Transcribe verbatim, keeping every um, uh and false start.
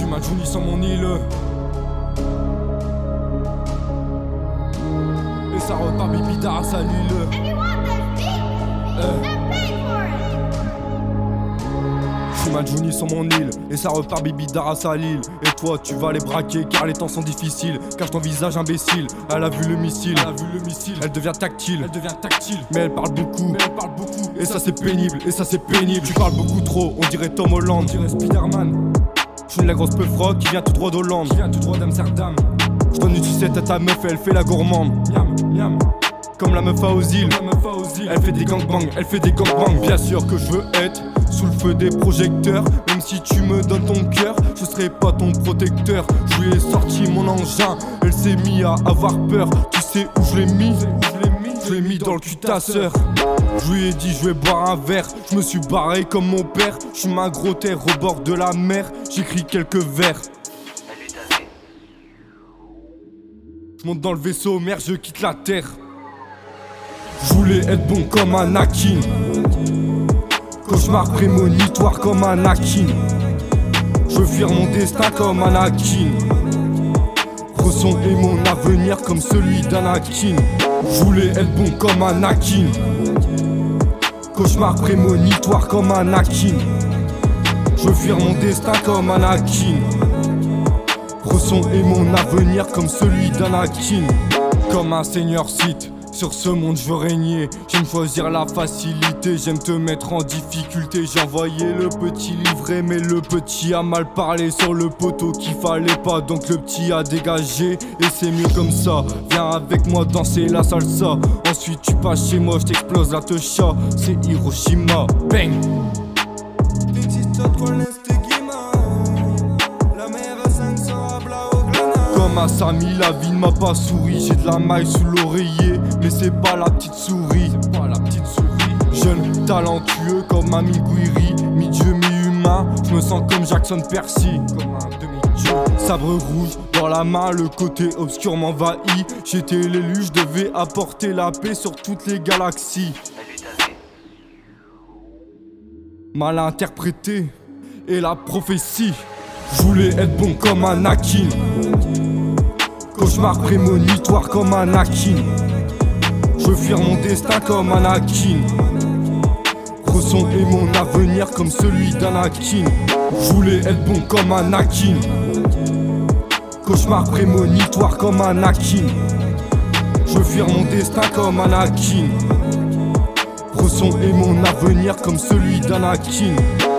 J'suis ma Juni sur mon île. Et ça repart bibida à sa Lille. J'suis ma Juni sur mon île. Et ça repart bibida à sa Lille. Et toi tu vas les braquer car les temps sont difficiles. Cache ton visage imbécile. Elle a vu le missile. Elle a vu le missile. Elle devient tactile. Elle devient tactile. Mais elle parle beaucoup. Mais elle parle beaucoup. Et ça c'est pénible. Et ça c'est pénible. Tu parles beaucoup trop. On dirait Tom Holland. On dirait Spider-Man. J'suis la grosse peufra qui vient tout droit d'Hollande. Qui vient tout droit d'Amsterdam. J'donne une sucette à ta meuf et elle fait la gourmande. Miam, miam. Comme la meuf à Ozil. Elle fait des gangbangs, elle fait des gangbangs. Bien sûr que je veux être sous le feu des projecteurs. Même si tu me donnes ton cœur, je serai pas ton protecteur. Je lui ai sorti mon engin, elle s'est mis à avoir peur. Tu sais où je l'ai mis? Je l'ai mis dans le cul de ta sœur. Je lui ai dit je vais boire un verre. Je me suis barré comme mon père. Je suis ma gros terre au bord de la mer. J'écris quelques vers. Je monte dans le vaisseau, merde, je quitte la terre. Je voulais être bon comme Anakin. Cauchemar prémonitoire comme Anakin. Je veux fuir mon destin comme Anakin. Ressens et mon avenir comme celui d'Anakin. Je voulais être bon comme Anakin. Cauchemar prémonitoire comme Anakin. Je veux fuir mon destin comme Anakin. Ressens et mon avenir comme celui d'Anakin. Comme un seigneur Sith. Sur ce monde je veux régner, j'aime choisir la facilité, j'aime te mettre en difficulté. J'ai envoyé le petit livret mais le petit a mal parlé sur le poteau qu'il fallait pas. Donc le petit a dégagé et c'est mieux comme ça. Viens avec moi danser la salsa. Ensuite tu passes chez moi, je t'explose la techa. C'est Hiroshima, bang. Comme à Samy, la vie ne m'a pas souri. J'ai de la maille sous l'oreiller, mais c'est pas la petite souris. C'est pas la petite souris. Jeune, talentueux comme un mi-guiri, mi-dieu, mi-humain. Je me sens comme Jackson Percy, comme un demi-dieu. Sabre rouge dans la main, le côté obscur m'envahit. J'étais l'élu, je devais apporter la paix sur toutes les galaxies. Mal interprété, et la prophétie. Je voulais être bon comme Anakin. Cauchemar prémonitoire comme Anakin. Je veux fuir mon destin comme Anakin. Ressens et mon avenir comme celui d'Anakin. Je voulais être bon comme Anakin. Cauchemar prémonitoire comme Anakin. Je veux fuir mon destin comme Anakin. Ressens et mon avenir comme celui d'Anakin.